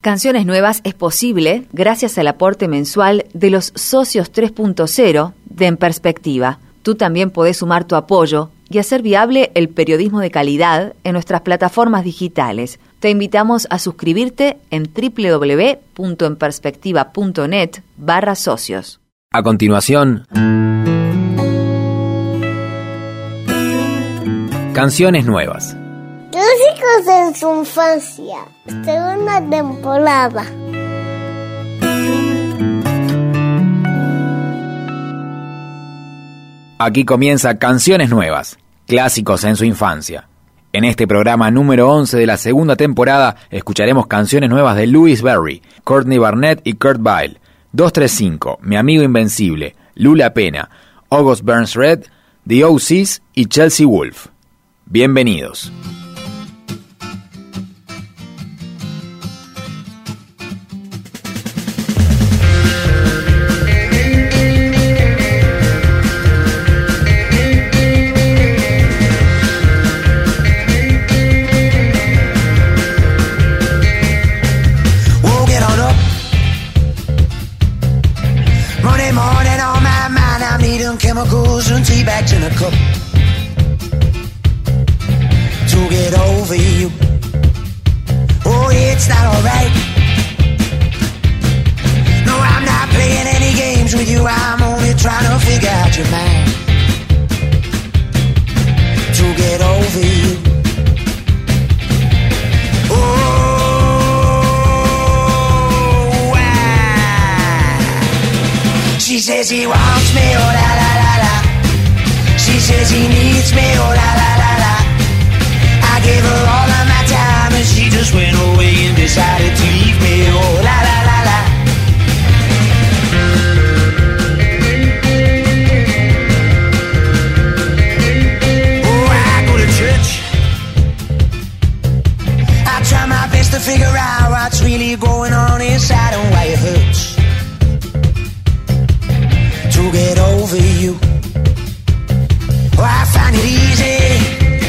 Canciones Nuevas es posible gracias al aporte mensual de los socios 3.0 de En Perspectiva. Tú también podés sumar tu apoyo y hacer viable el periodismo de calidad en nuestras plataformas digitales. Te invitamos a suscribirte en www.enperspectiva.net/socios. A continuación, Canciones Nuevas. Clásicos en su infancia, segunda temporada. Aquí comienza Canciones Nuevas, clásicos en su infancia. En este programa número 11 de la segunda temporada escucharemos canciones nuevas de Louis Berry, Courtney Barnett y Kurt Vile, 235, Mi Amigo Invencible, Lula Pena, August Burns Red, The O.C.s y Chelsea Wolfe. Bienvenidos. Chemicals and tea bags in a cup to get over you. Oh, it's not alright. No, I'm not playing any games with you. I'm only trying to figure out your mind to get over you. Oh, she says he wants me, oh la la la la. She says he needs me, oh la la la la. I gave her all of my time and she just went away and decided to leave me, oh la la la la. Oh, I go to church. I try my best to figure out what's really going on inside and why it hurts to get over you. Oh, I find it easy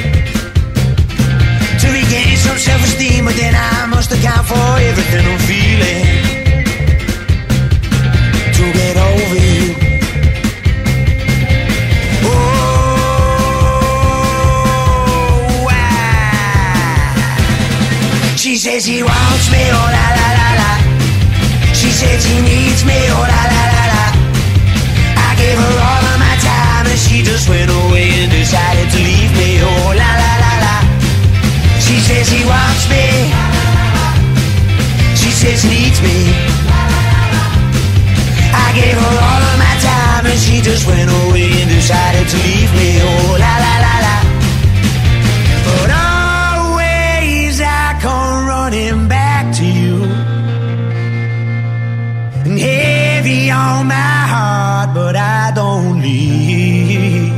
to regain some self-esteem, but then I must account for everything I'm feeling to get over you. Oh, she says he wants me, oh la la la la. She says he needs me, oh la la la la. I gave her all of my time and she just went away and decided to leave me, oh la la la la. She says he wants me, she says he needs me. I gave her all of my time and she just went away and decided to leave me, oh la la la la. But always I come running back to you, and heavy on my heart, but I don't leave.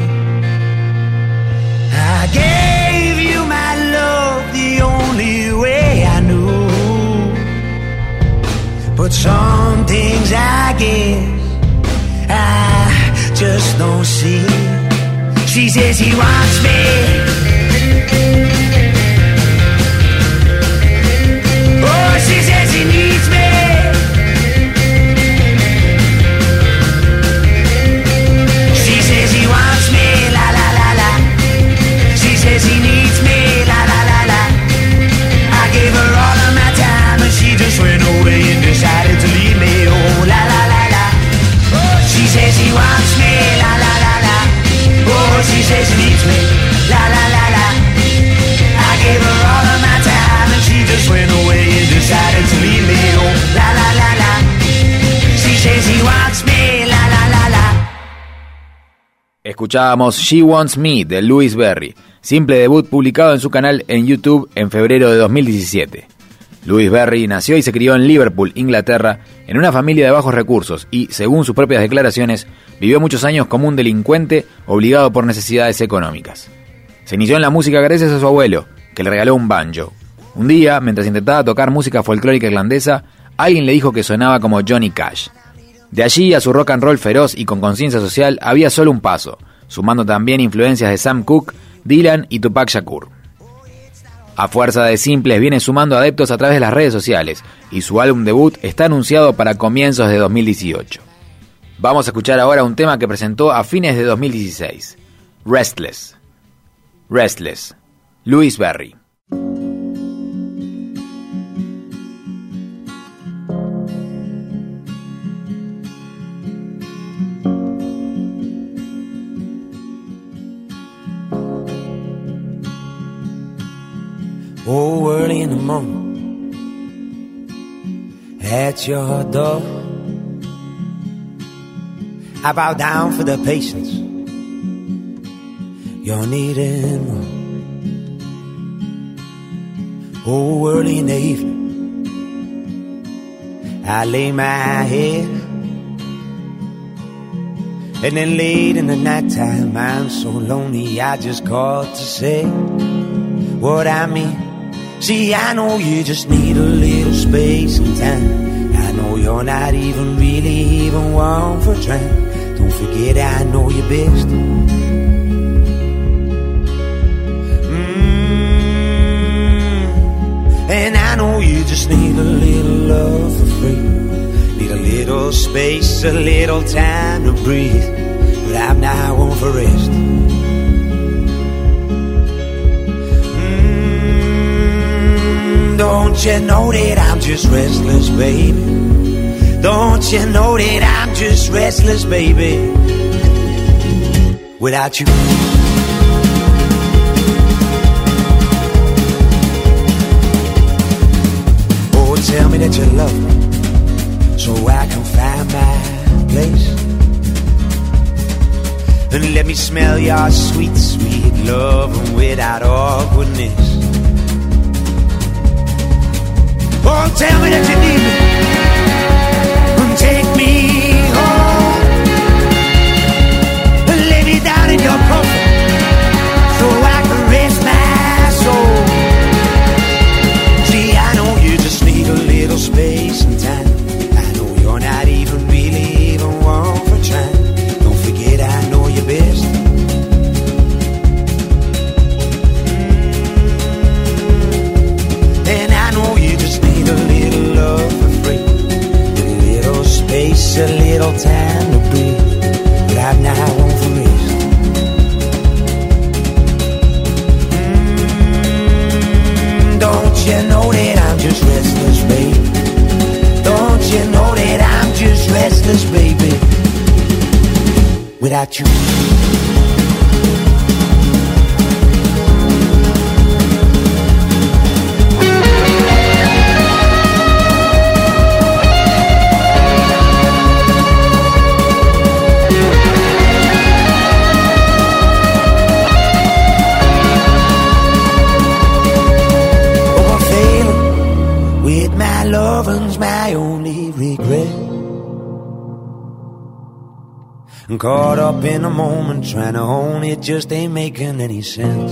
I gave you my love the only way I knew, but some things I guess I just don't see. She says he wants me, oh, she says he needs me. He needs me, la la la la. I gave her all of my time and she just went away and decided to leave me, oh la la la la. Oh, she says he wants me, la la la la. Oh, she says he needs me, la la la la. I gave her all of my time and she just went away and decided to leave me, oh la la la la. She says he wants me, la la la la. Escuchábamos She Wants Me de Louis Berry, simple debut publicado en su canal en YouTube en febrero de 2017. Louis Berry nació y se crió en Liverpool, Inglaterra, en una familia de bajos recursos y, según sus propias declaraciones, vivió muchos años como un delincuente obligado por necesidades económicas. Se inició en la música gracias a su abuelo, que le regaló un banjo. Un día, mientras intentaba tocar música folclórica irlandesa, alguien le dijo que sonaba como Johnny Cash. De allí a su rock and roll feroz y con conciencia social había solo un paso, sumando también influencias de Sam Cooke, Dylan y Tupac Shakur. A fuerza de simples viene sumando adeptos a través de las redes sociales y su álbum debut está anunciado para comienzos de 2018. Vamos a escuchar ahora un tema que presentó a fines de 2016. Restless. Restless. Louis Berry. Oh, early in the morning, at your door, I bow down for the patience you're needing more. Oh, early in the evening, I lay my head, and then late in the nighttime, I'm so lonely, I just called to say what I mean. See, I know you just need a little space and time. I know you're not even really even one for trying. Don't forget I know you best. And I know you just need a little love for free. Need a little space, a little time to breathe. But I'm not one for rest. Don't you know that I'm just restless, baby? Don't you know that I'm just restless, baby? Without you. Oh, tell me that you love me, so I can find my place. And let me smell your sweet, sweet love without awkwardness. Oh, tell me that you need me, and take me home, and lay me down in your comfort, so I can rest my soul. See, I know you just need a little space and time. I know you're not even really even one for trying. Don't forget I know you best. And I know you just need a little love for free, a little space, a little time to breathe. But I'm not one for rest. Don't you know that I'm just restless, baby? Don't you know that I'm just restless, baby? Without you. Loving's my only regret. I'm caught up in a moment, trying to own it just ain't making any sense.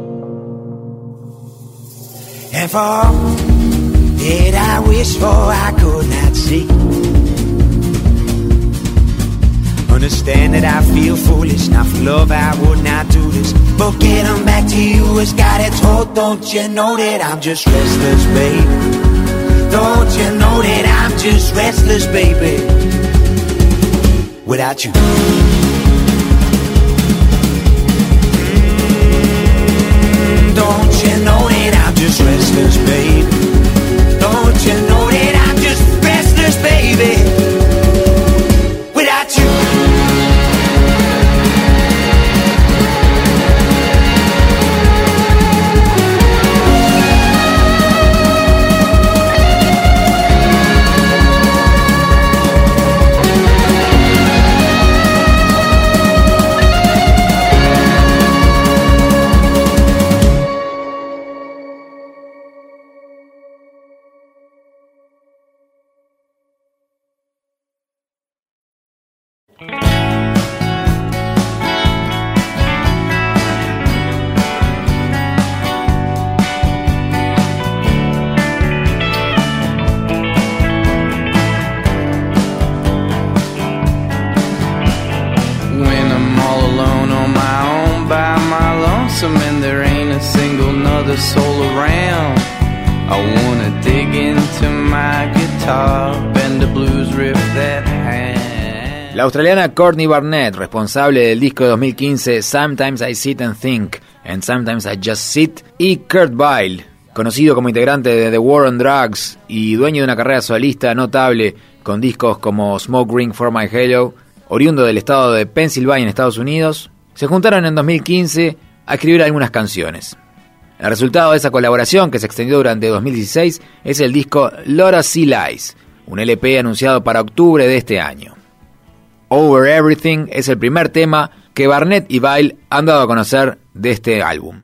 And for all that I wish for, I could not see. Understand that I feel foolish, not for love I would not do this. But getting back to you has got its hold. Don't you know that I'm just restless, baby? Don't you know that I'm just restless, baby? Without you. Don't you know that I'm just restless, baby? Don't you know that I'm just restless, baby? Without you. another soul around. I wanna dig into my guitar, bend the blues riff that hand. La australiana Courtney Barnett, responsable del disco de 2015 Sometimes I Sit and Think and Sometimes I Just Sit, y Kurt Vile, conocido como integrante de The War on Drugs y dueño de una carrera solista notable con discos como Smoke Ring for My Halo, oriundo del estado de Pensilvania en Estados Unidos, se juntaron en 2015 a escribir algunas canciones. El resultado de esa colaboración, que se extendió durante 2016, es el disco Lotta Sea Lies, un LP anunciado para octubre de este año. Over Everything es el primer tema que Barnett y Vile han dado a conocer de este álbum.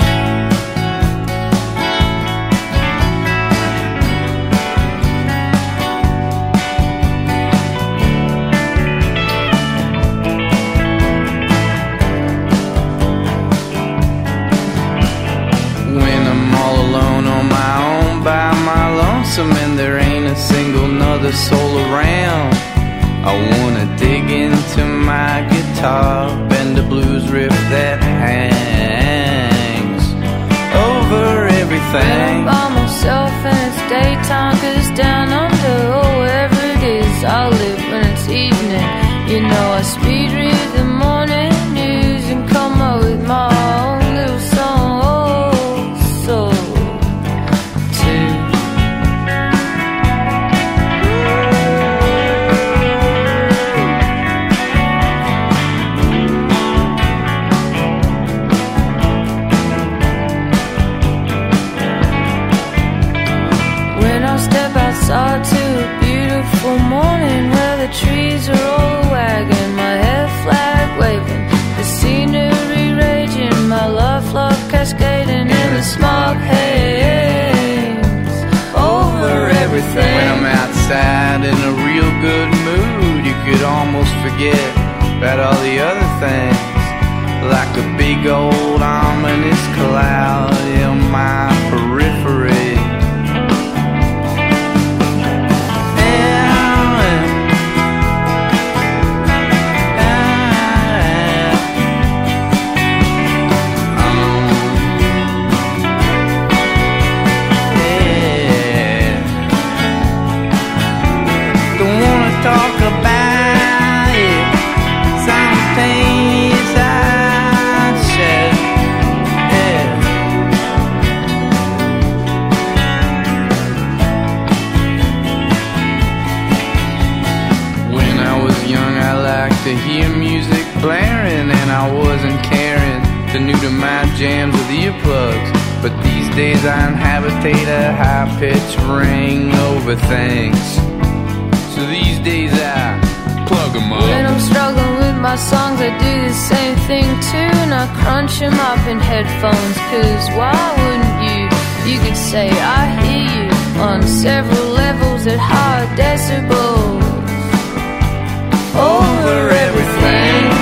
And there ain't a single nother soul around. I wanna dig into my guitar, bend the blues riff that hangs over everything. I'm by myself and it's daytime, 'cause down under, oh, wherever it is, I live when it's evening. You know I speed read the morning news and come up with my own little song. Oh, so to a beautiful morning where the trees are all wagging, my hair flag waving, the scenery raging, my love cascading in the smog haze over everything. When I'm outside in a real good mood, you could almost forget about all the other things, like a big old ominous cloud in my periphery. To hear music blaring and I wasn't caring, too new to my jams with earplugs. But these days I inhabitate a high-pitched ring over things. So these days I plug them up. When I'm struggling with my songs, I do the same thing too, and I crunch them up in headphones, 'cause why wouldn't you? You could say I hear you on several levels at high decibels over everything.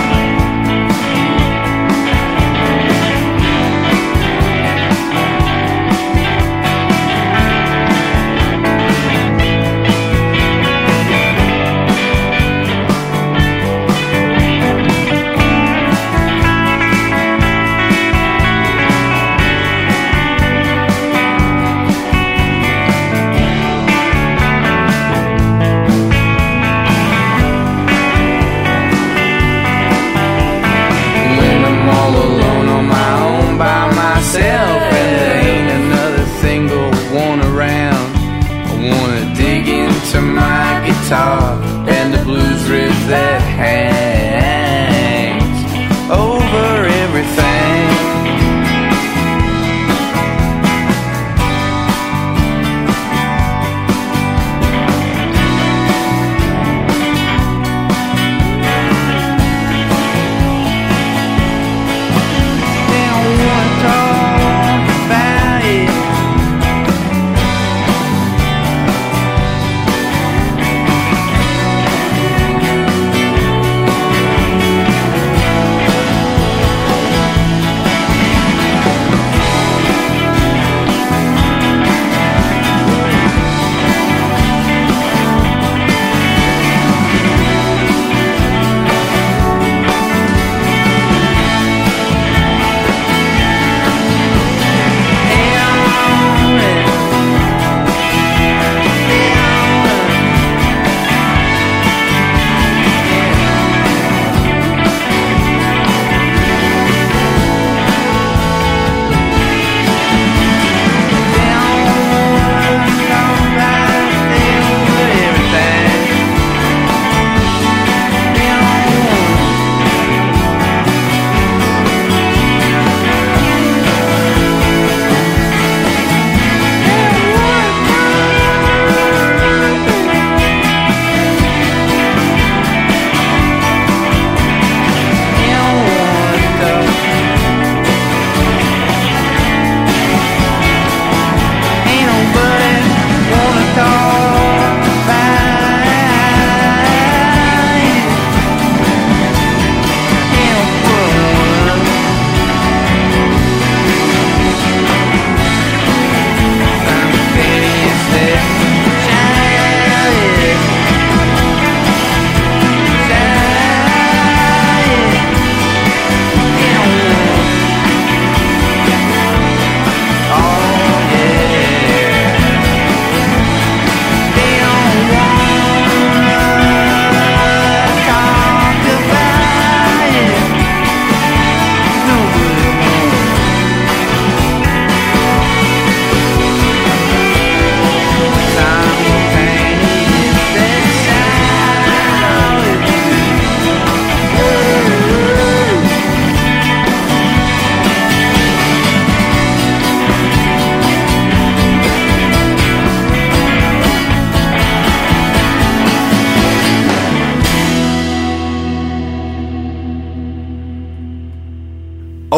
And the blues riff that hangs over everything. They don't want to talk about it.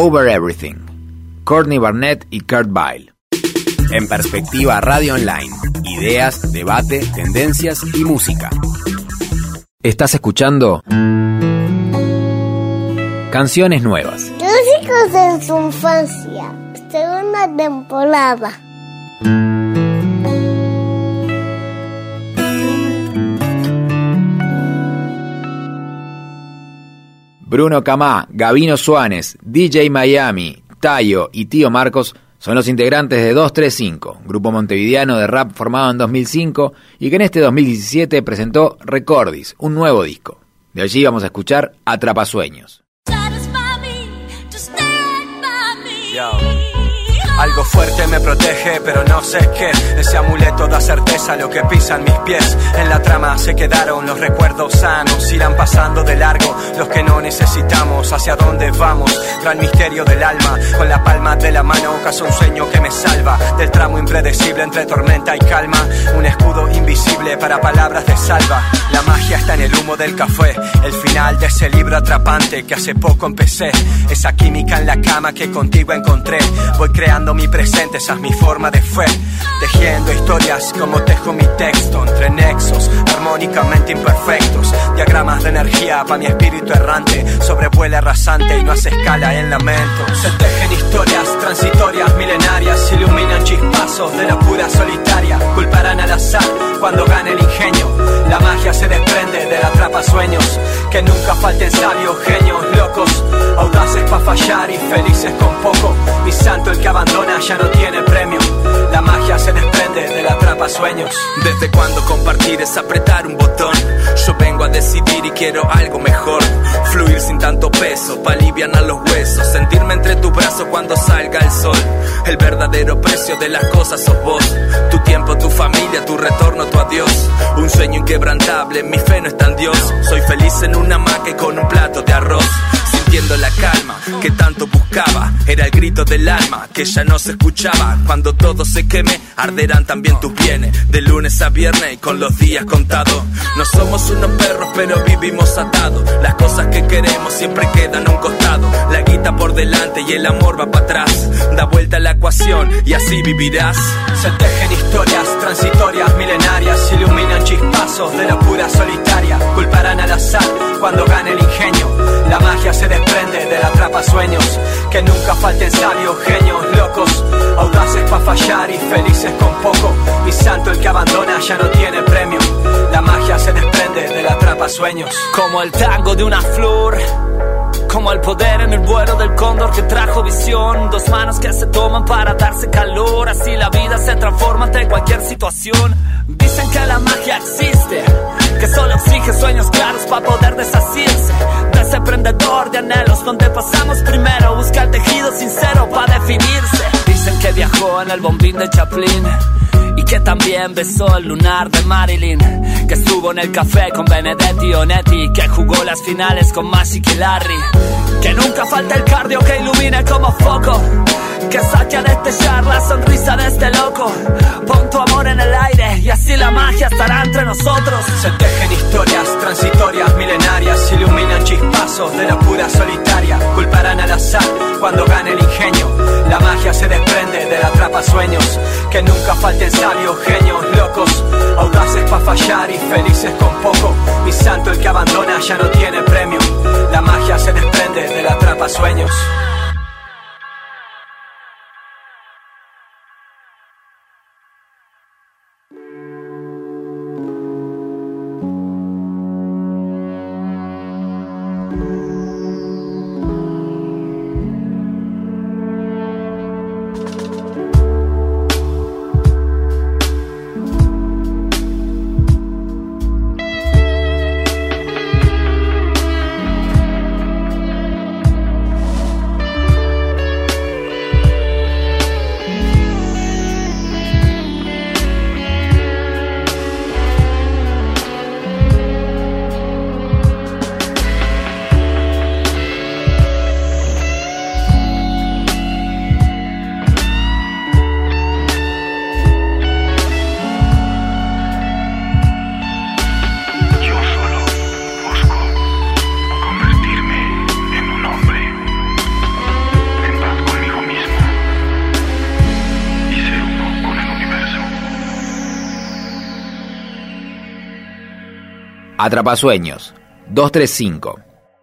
Over Everything. Courtney Barnett y Kurt Vile. En Perspectiva Radio Online. Ideas, debate, tendencias y música. Estás escuchando Canciones Nuevas. Clásicos en su infancia. Segunda temporada. Bruno Camá, Gabino Suárez, DJ Miami, Tayo y Tío Marcos son los integrantes de 235, grupo montevideano de rap formado en 2005 y que en este 2017 presentó Recordis, un nuevo disco. De allí vamos a escuchar Atrapasueños. Yo. Algo fuerte me protege, pero no sé qué. Ese amuleto da certeza a lo que pisan mis pies. En la trama se quedaron los recuerdos sanos. Irán pasando de largo los que no necesitamos. ¿Hacia dónde vamos? Gran misterio del alma. Con la palma de la mano caso un sueño que me salva del tramo impredecible entre tormenta y calma. Un escudo invisible para palabras de salva. La magia está en el humo del café. El final de ese libro atrapante que hace poco empecé. Esa química en la cama que contigo encontré. Voy creando mi presente, esa es mi forma de fe. Tejiendo historias como tejo mi texto. Entre nexos armónicamente imperfectos. Diagramas de energía para mi espíritu errante. Sobrevuela rasante y no hace escala en lamento. Se tejen historias transitorias, milenarias. Iluminan chispazos de la pura solitaria. Culparán al azar cuando gane el ingenio. La magia se desprende del atrapasueños. Que nunca falten sabios, genios, locos. Audaces pa' fallar y felices con poco. Mi santo el que abandona ya no tiene premio. La magia se desprende del atrapasueños. Desde cuando compartir es apretar un botón. Yo vengo a decidir y quiero algo mejor. Fluir sin tanto peso, pa' alivianar los huesos. Sentirme entre tus brazos cuando salga el sol. El verdadero precio de las cosas sos vos. Tu tiempo, tu familia, tu retorno, tu adiós. Un sueño inquebrantable, mi fe no está en Dios. Soy feliz en una hamaca y con un plato de arroz. Sintiendo la calma que tanto buscaba. Era el grito del alma que ya no se escuchaba. Cuando todo se queme, arderán también tus bienes. De lunes a viernes y con los días contados. No somos unos perros pero vivimos atados. Las cosas que queremos siempre quedan a un costado. La guita por delante y el amor va para atrás. Da vuelta a la ecuación y así vivirás. Se tejen historias transitorias, milenarias. Iluminan chispazos de la pura solitaria. Culparán al azar cuando gane el ingenio. La magia se desprende del atrapasueños. Que nunca falten sabios, genios, locos. Audaces pa' fallar y felices con poco. Mi santo el que abandona ya no tiene premio. La magia se desprende del atrapasueños. Como el tango de una flor. Como el poder en el vuelo del cóndor que trajo visión. Dos manos que se toman para darse calor. Así la vida se transforma ante cualquier situación. Dicen que la magia existe, que solo exige sueños claros para poder desasirse de ese prendedor de anhelos donde pasamos primero. Busca el tejido sincero para definirse. Dicen que viajó en el bombín de Chaplin y que también besó el lunar de Marilyn. Que estuvo en el café con Benedetti Onetti. Que jugó las finales con Magic y Larry. Que nunca falta el cardio que ilumine como foco. Que saque a destellar la sonrisa de este loco. Pon tu amor en el aire y así la magia estará entre nosotros. Se tejen historias transitorias, milenarias. Iluminan chispazos de la pura solitaria. Culparán al azar cuando gane el ingenio. La magia se desprende del atrapasueños. Que nunca falten sabios, genios, locos. Audaces pa' fallar y felices con poco. Mi santo el que abandona ya no tiene premio. La magia se desprende del atrapasueños. Atrapasueños, 235.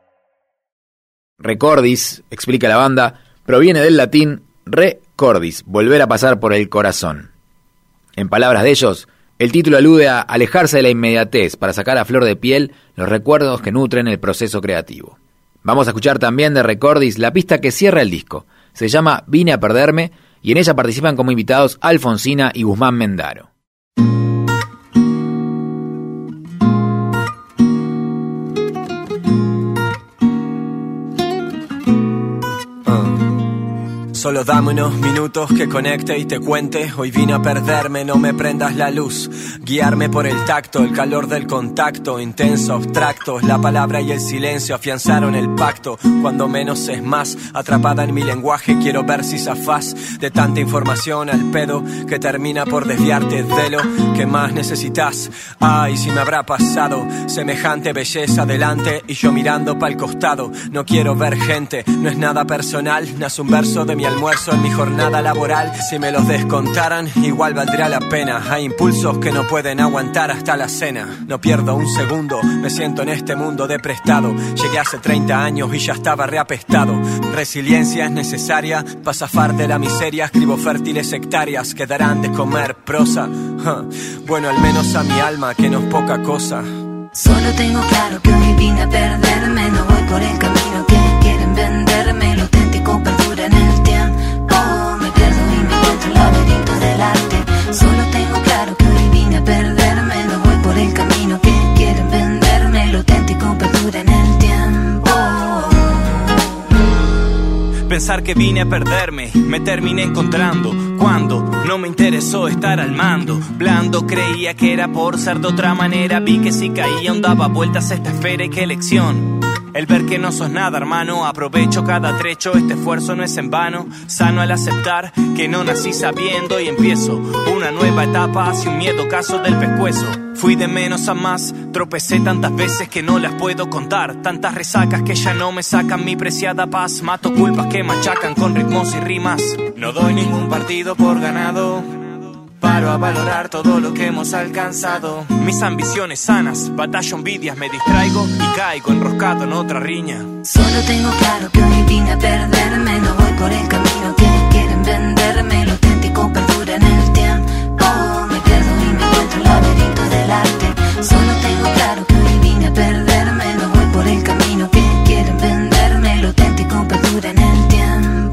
Recordis, explica la banda, proviene del latín recordis, volver a pasar por el corazón. En palabras de ellos, el título alude a alejarse de la inmediatez para sacar a flor de piel los recuerdos que nutren el proceso creativo. Vamos a escuchar también de Recordis la pista que cierra el disco. Se llama Vine a perderme y en ella participan como invitados Alfonsina y Guzmán Mendaro. Solo dame unos minutos que conecte y te cuente. Hoy vine a perderme, no me prendas la luz. Guiarme por el tacto, el calor del contacto. Intenso, abstracto, la palabra y el silencio afianzaron el pacto. Cuando menos es más, atrapada en mi lenguaje. Quiero ver si zafás de tanta información al pedo que termina por desviarte de lo que más necesitas. Ay, si me habrá pasado semejante belleza delante y yo mirando pa'l costado. No quiero ver gente, no es nada personal. Nace un verso de mi almuerzo en mi jornada laboral. Si me los descontaran, igual valdría la pena. Hay impulsos que no pueden aguantar hasta la cena. No pierdo un segundo, me siento en este mundo de prestado. Llegué hace 30 años y ya estaba reapestado. Resiliencia es necesaria para zafar de la miseria. Escribo fértiles hectáreas que darán de comer prosa. Bueno, al menos a mi alma, que no es poca cosa. Solo tengo claro que hoy vine a perderme. No voy por el camino que quieren venderme. Lo auténtico perdura en el tiempo. Me pierdo y me encuentro en el laberinto del arte. Solo tengo claro que hoy vine a perderme. No voy por el camino que quieren venderme. Lo auténtico perdura en el tiempo. Pensar que vine a perderme, me terminé encontrando. Cuando no me interesó estar al mando, blando creía que era por ser de otra manera. Vi que si caía daba vueltas a esta esfera y qué lección. El ver que no sos nada, hermano, aprovecho cada trecho, este esfuerzo no es en vano. Sano al aceptar que no nací sabiendo y empiezo una nueva etapa hacia un miedo caso del pescuezo. Fui de menos a más, tropecé tantas veces que no las puedo contar. Tantas resacas que ya no me sacan mi preciada paz. Mato culpas que machacan con ritmos y rimas. No doy ningún partido por ganado. Paro a valorar todo lo que hemos alcanzado. Mis ambiciones sanas, batallo envidias, me distraigo y caigo enroscado en otra riña. Solo tengo claro que hoy vine a perderme. No voy por el camino que quieren venderme. Lo auténtico perdura en el tiempo. Me pierdo y me encuentro en el laberinto del arte. Solo tengo claro que hoy vine a perderme. No voy por el camino que quieren venderme. Lo auténtico perdura en el tiempo.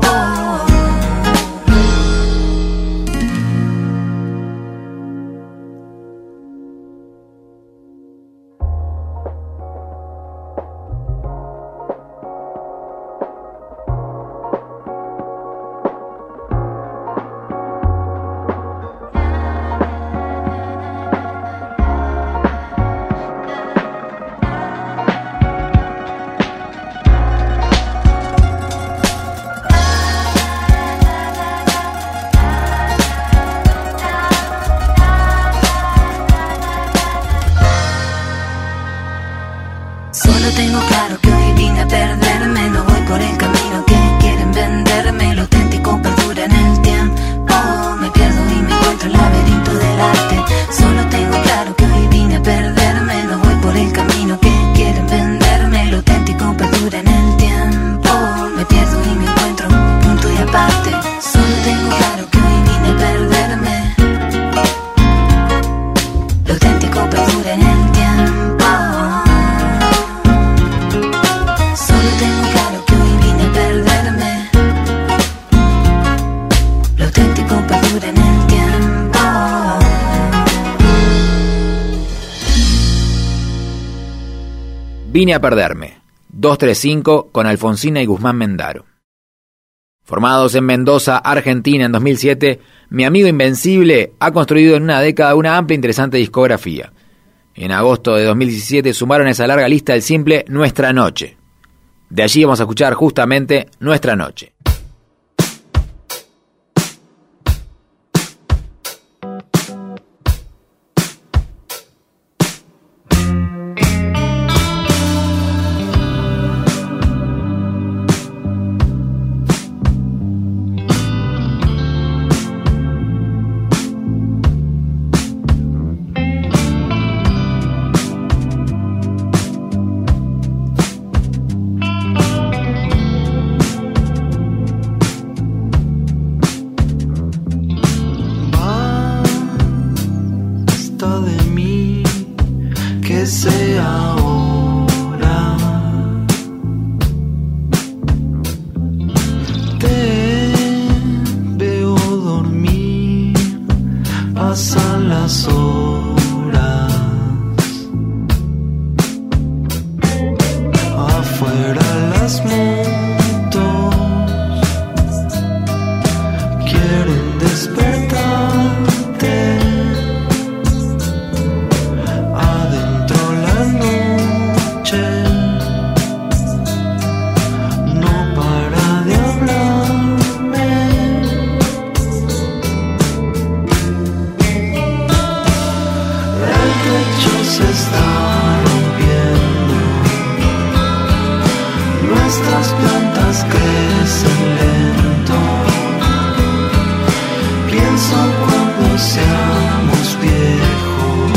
Solo tengo claro que hoy vine a perderme. No voy por el camino que quieren venderme. Lo auténtico perdura en el tiempo. Me pierdo y me encuentro en el laberinto del arte. Solo tengo claro que hoy vine a perderme. No voy por el camino que quieren venderme. Lo auténtico perdura en el tiempo. Me pierdo y me encuentro punto y aparte. Solo tengo claro que hoy vine a perderme. Lo auténtico perdura en el tiempo. Vine a perderme, 235 con Alfonsina y Guzmán Mendaro. Formados en Mendoza, Argentina en 2007, Mi Amigo Invencible ha construido en una década una amplia e interesante discografía. En agosto de 2017 sumaron a esa larga lista el simple Nuestra Noche. De allí vamos a escuchar justamente Nuestra Noche. que sea ahora. Te veo dormir, pasan las horas. Afuera las motos quieren despertarte. Adentro la noche no para de hablarme. El techo se está rompiendo, nuestras plantas crecen lento. Pienso cuando seamos viejos.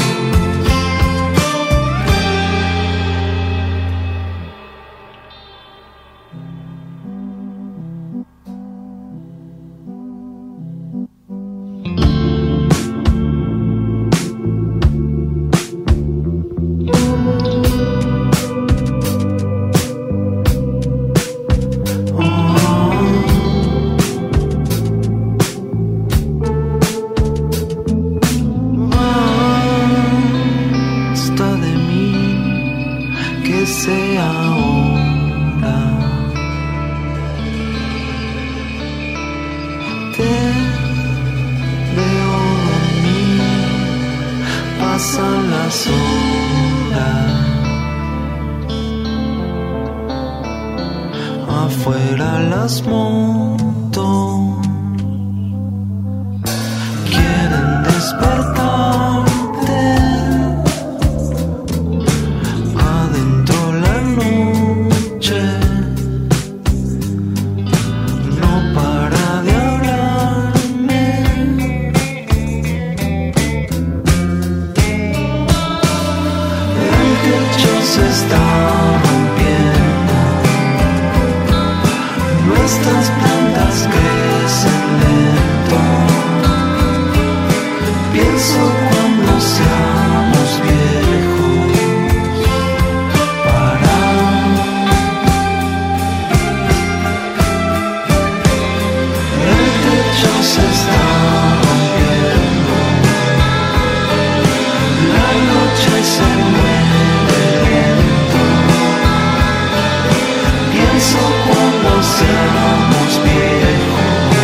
Basta de mí, que sea ahora. Te veo dormir, pasan las horas. Afuera las motos quieren despertarte. Adentro la noche no para de hablarme. El techo se está rompiendo, nuestras plantas crecen lento. Pienso cuando seamos viejos, el techo se está rompiendo, la noche se mueve lento. Pienso cuando seamos viejos.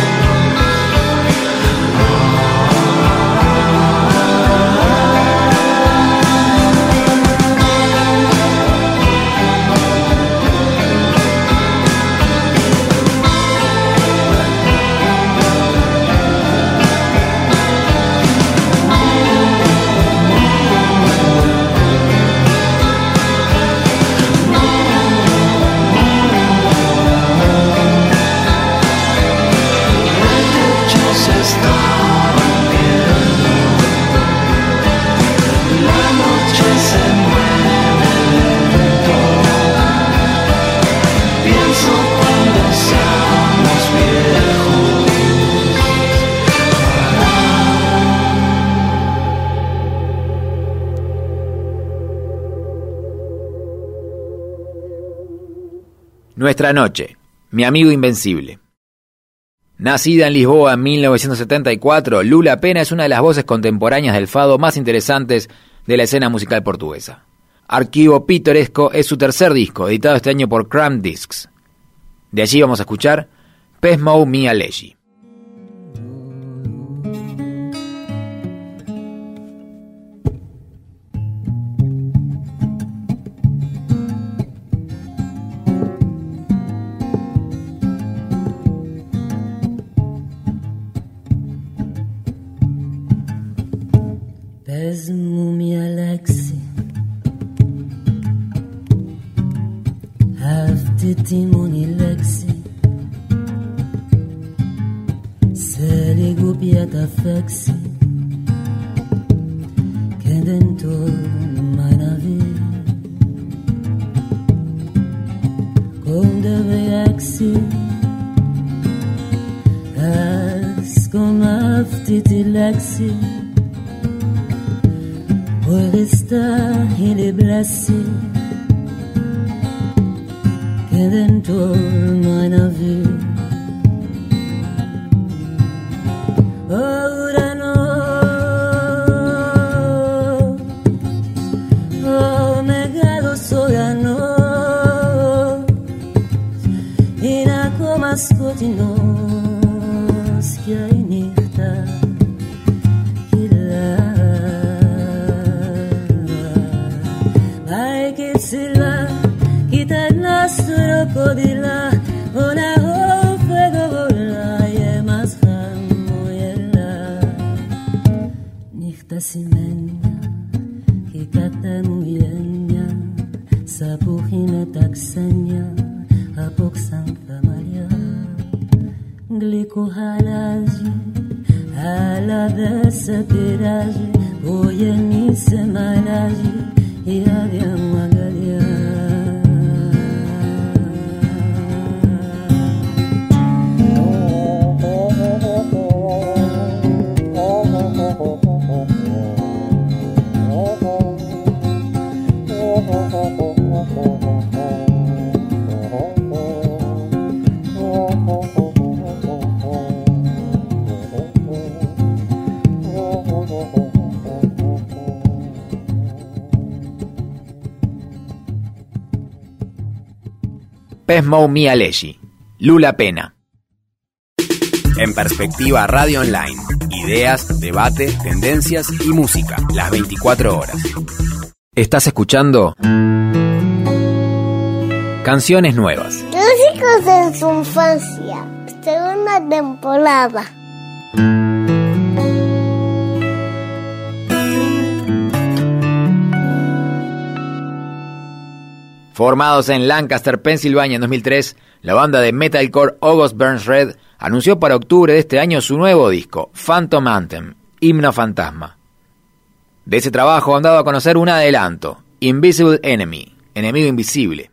Nuestra noche, mi amigo invencible. Nacida en Lisboa en 1974, Lula Pena es una de las voces contemporáneas del fado más interesantes de la escena musical portuguesa. Arquivo Pitoresco es su tercer disco, editado este año por Cramp Discs. De allí vamos a escuchar Pesmou Minha Legi. Pesmo minha Lexi, hafti timoni Lexi, seli gubiata fexi, che dentro mai navi, con deve exi, as con hafti ti Lexi. Pour resta il est blessé che dentro mai na vie. Ora no, oh megalo sogano, ina como ascoltinos che hai nirta. Sila kita nasro podila ona ho fuego vola ye mas moyela nifta simenya kikata muyenya sapuhina taksanya apok santa maria gliko halaji hala desapiraji oye ni semalaji y había Magalia. Pesmo Mialeji, Lula Pena. En Perspectiva Radio Online. Ideas, debate, tendencias y música. Las 24 horas. Estás escuchando Canciones Nuevas. Clásicos en su infancia. Segunda temporada. Formados en Lancaster, Pensilvania en 2003, la banda de metalcore August Burns Red anunció para octubre de este año su nuevo disco, Phantom Anthem, Himno Fantasma. De ese trabajo han dado a conocer un adelanto, Invisible Enemy, Enemigo Invisible.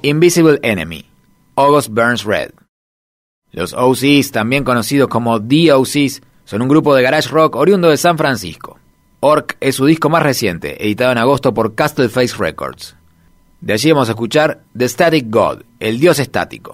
Invisible Enemy, August Burns Red. Los OCs, también conocidos como The OCs, son un grupo de garage rock oriundo de San Francisco. Orc es su disco más reciente, editado en agosto por Castle Face Records. De allí vamos a escuchar The Static God, el dios estático.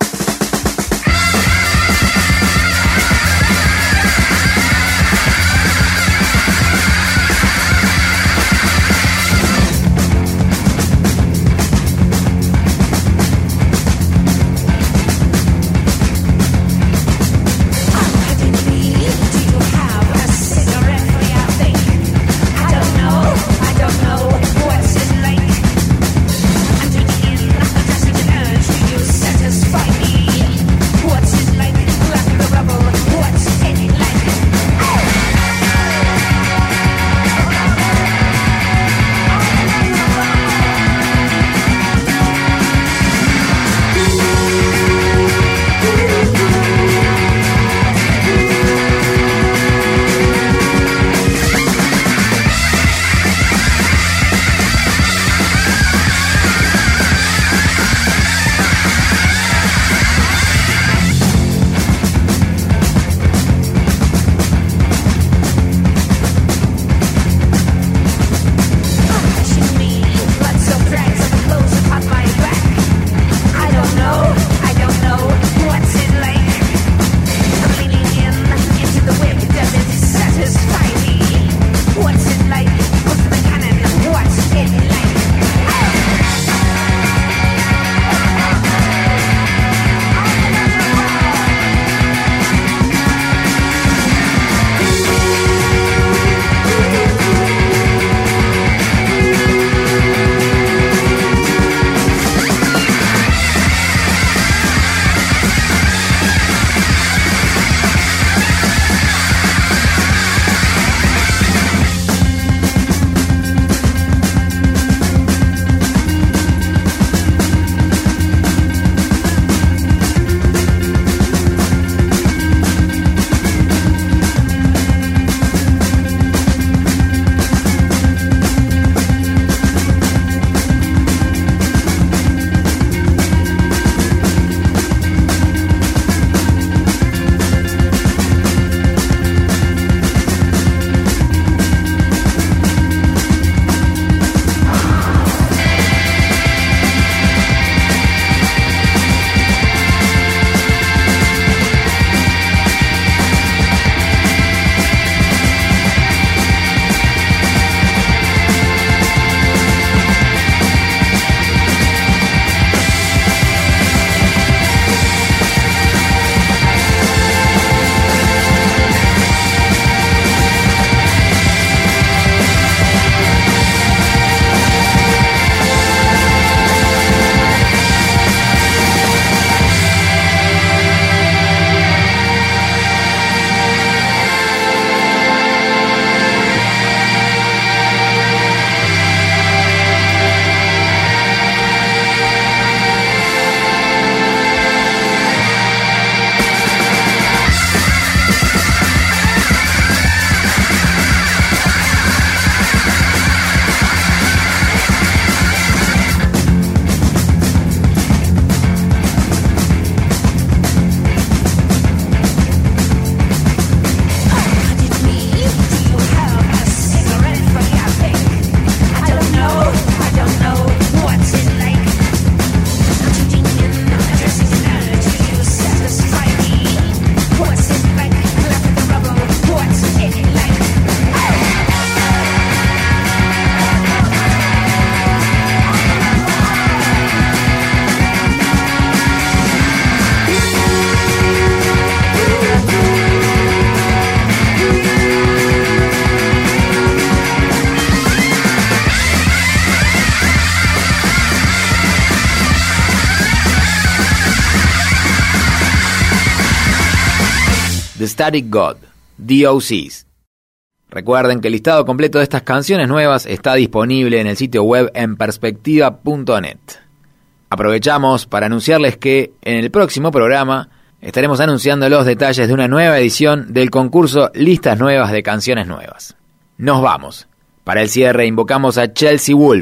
The Static God, The OCs. Recuerden que el listado completo de estas canciones nuevas está disponible en el sitio web enperspectiva.net. Aprovechamos para anunciarles que en el próximo programa estaremos anunciando los detalles de una nueva edición del concurso Listas Nuevas de Canciones Nuevas. Nos vamos. Para el cierre invocamos a Chelsea Wolfe,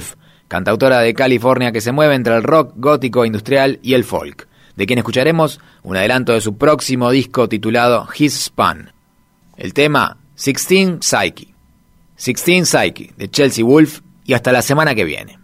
cantautora de California que se mueve entre el rock gótico industrial y el folk, de quien escucharemos un adelanto de su próximo disco titulado His Span. El tema 16 Psyche. 16 Psyche de Chelsea Wolfe, y hasta la semana que viene.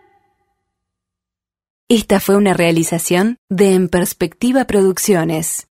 Esta fue una realización de En Perspectiva Producciones.